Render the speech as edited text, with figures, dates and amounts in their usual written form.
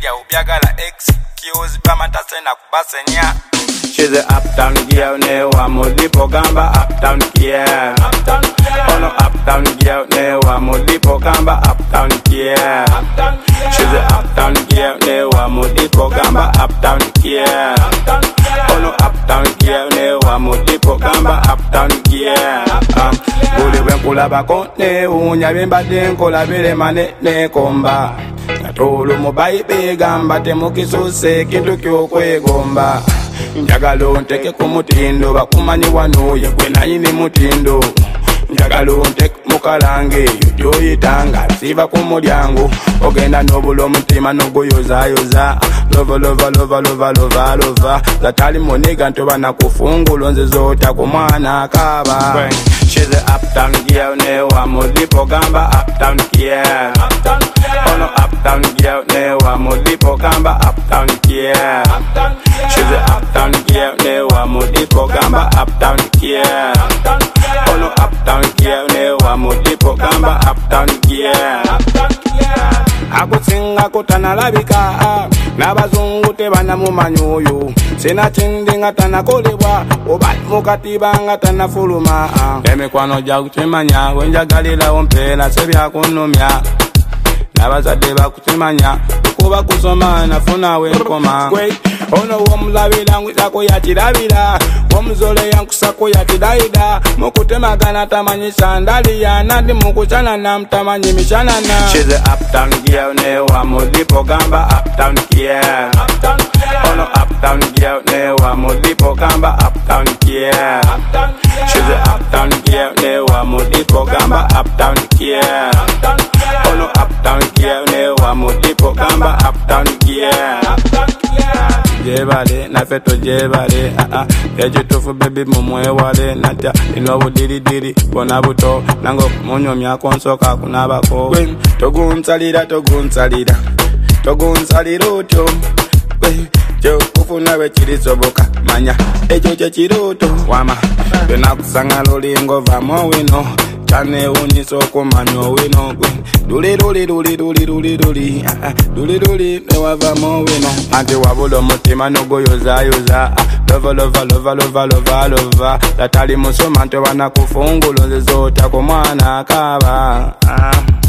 bya ubyagala excuse bamatase na kubasenya. She's a uptown girl, ne wa mulipo gamba uptown girl. Oh no, uptown girl, ne wa mulipo gamba uptown girl. She's a uptown girl, ne wa mulipo gamba uptown girl. Oh no, uptown girl, ne wa mulipo gamba uptown girl. Buli wenkula bakone unya bemba denkola bele mane ne komba. Natolo mubaibe gamba temukisuse kintu kyokwegomba. Njagalo nteke ku mutindo bakumanyi wano ye gwe nayini mutindo. Njagalo nteke mukalange yoyitanga siva ku mulyango ogenda n'obulo mutima n'oguyozayoza. Lova lova lova lova lova lova zatali muniga ntoba nakufungula nze zota ku mwana akaba. She's a uptown girl, ne wa mulipo gamba uptown girl. Oh no, uptown girl, ne wa mulipo gamba uptown girl. She's a uptown girl, ne wa mulipo gamba uptown girl. Oh no, uptown girl, ne wa mulipo gamba uptown girl. Akusinga kutanalabika n'abazungu tebanamumanyi oyo. Sina kindi nga tanakolebwa oba mukatiba nga tanafuluma. Emikwano gya kukimanya wenjagalirawo mpeera sebyakunumya. N'abazadde bakukimanya kuba kusoma nafunawo enkoma. Ono womulabira ngwisako yakirabira womuzole yankusako yakidayida. Mukutemagana tamanyisa ndaliya nandi mukuchana namutamanyi mishanana. She's a uptown girl, ne wa mulipo gamba uptown girl. Ono uptown girl, ne wa mulipo gamba uptown girl. She's a uptown girl, ne wa mulipo gamba uptown girl. Ono uptown girl, ne wa mulipo gamba uptown girl. Jebale na feto jebale ejitufu baby mumwewale natya inobu diri diri bona buto nango munyomya konsoka kunabako. Togunsalira togunsalira togunsalira otyo jo kufuna bekirisoboka manya ekyo kye kiruto wama benakusanga lulingo vamo wino chane uniso kumanya wino duli duli duli duli duli duli duli duli newavamo wino. Anti wabulo mutima nogoyozayoza lova lova lova lova lova lova zatali musoma nte wanakufungula nze zota ku mwana akaba.